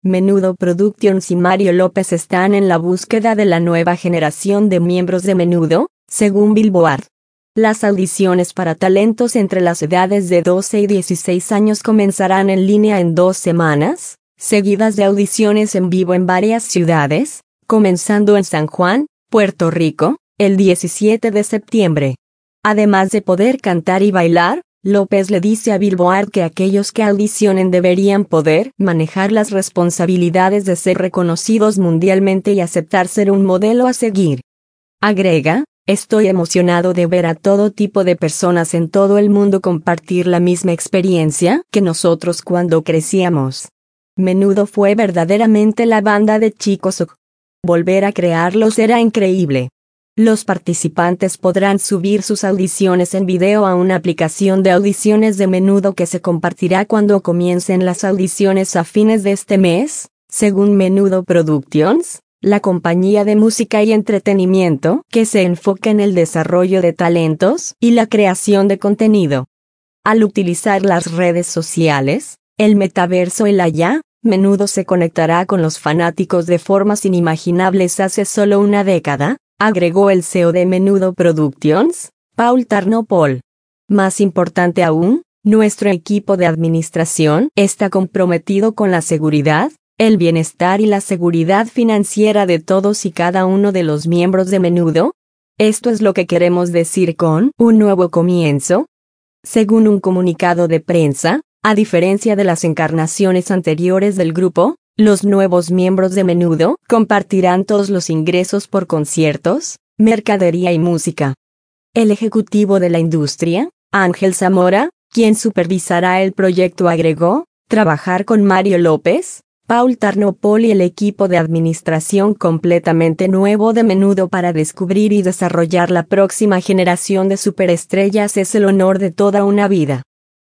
Menudo Productions y Mario López están en la búsqueda de la nueva generación de miembros de Menudo, según Billboard. Las audiciones para talentos entre las edades de 12 y 16 años comenzarán en línea en 2 semanas, seguidas de audiciones en vivo en varias ciudades, comenzando en San Juan, Puerto Rico, el 17 de septiembre. Además de poder cantar y bailar, López le dice a Billboard que aquellos que audicionen deberían poder manejar las responsabilidades de ser reconocidos mundialmente y aceptar ser un modelo a seguir. Agrega, estoy emocionado de ver a todo tipo de personas en todo el mundo compartir la misma experiencia que nosotros cuando crecíamos. Menudo fue verdaderamente la banda de chicos. Volver a crearlos era increíble. Los participantes podrán subir sus audiciones en video a una aplicación de audiciones de Menudo que se compartirá cuando comiencen las audiciones a fines de este mes, según Menudo Productions, la compañía de música y entretenimiento que se enfoca en el desarrollo de talentos y la creación de contenido. Al utilizar las redes sociales, el metaverso y la IA, Menudo se conectará con los fanáticos de formas inimaginables hace solo una década, agregó el CEO de Menudo Productions, Paul Tarnopol. Más importante aún, nuestro equipo de administración está comprometido con la seguridad, el bienestar y la seguridad financiera de todos y cada uno de los miembros de Menudo. Esto es lo que queremos decir con un nuevo comienzo. Según un comunicado de prensa, a diferencia de las encarnaciones anteriores del grupo, los nuevos miembros de Menudo compartirán todos los ingresos por conciertos, mercadería y música. El ejecutivo de la industria, Ángel Zamora, quien supervisará el proyecto, agregó, trabajar con Mario López, Paul Tarnopol y el equipo de administración completamente nuevo de Menudo para descubrir y desarrollar la próxima generación de superestrellas es el honor de toda una vida.